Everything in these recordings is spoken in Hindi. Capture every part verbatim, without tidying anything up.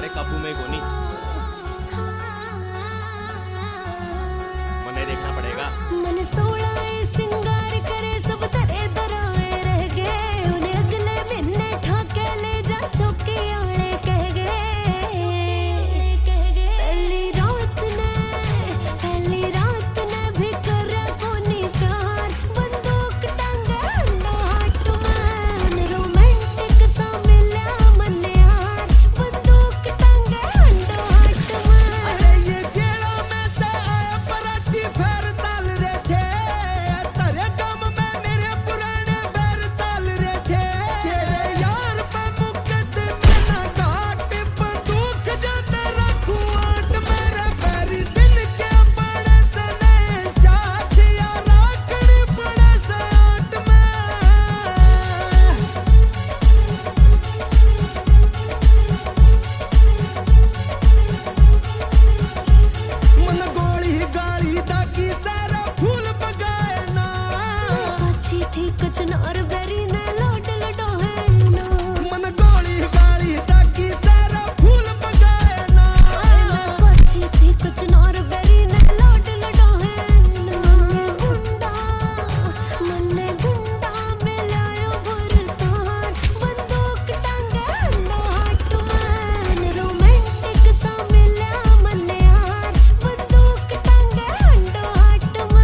अपने काबू में कोनी। मने देखना पड़ेगा। मन सोला सिंगार करे सब तेरे दराए रह गए, उन्हें अगले महीने ठाके ले जा चौकी आले कह गए। पहली रात ने पहली रात ने भी करे कोनी प्यार, बंदूक टांगे अंडा हाथ में, रोमांटिक सा मिला मन यार, बंदूक टांगे अंडा हाथ में। अरे ये जेड़ा में ते आया पराती फेर चाल रहे थे, तेरे गम में मेरे पुराने बैर चाल रहे थे। तेरे यार पे मुकद्दमे ना घाट, बंदूक जाते रखूं आट, मेरे बैरी दिल के बड़े से नए साथ, यार आकड़ी बड़े से आट में। मन गोली गाली दागी सारा फूल बगाए ना, अच्छी थी कचनार बेरी ने लौट लडो है ना, मन गोली गाली दागी सारा फूल बगाए ना। मैं अच्छी थी कचनार बेरी ने लौट लडो है ना। गुंडा मन्ने गुंडा मिलायो भरतार, बंदूक टांगे अंडा हाथ में, रोमांटिक सा मिला मन यार, बंदूक टांगे अंडा हाथ में।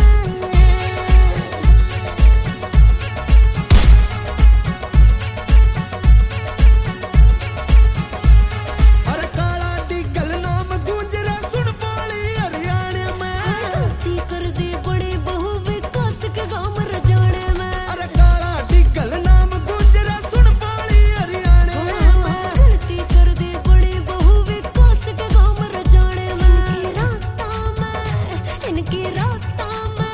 अरे काला डिगल नाम गूंज रे सुन बोली हरियाणे में। गलती कर दी बड़ी बहू विकास के गाँव रजाने में। अरे काला डिगल नाम गूंज रे सुन बोली हरियाणे में। गलती कर दी बड़ी बहू विकास के गाँव रजाने में। इनकी रातां में इनकी रातां में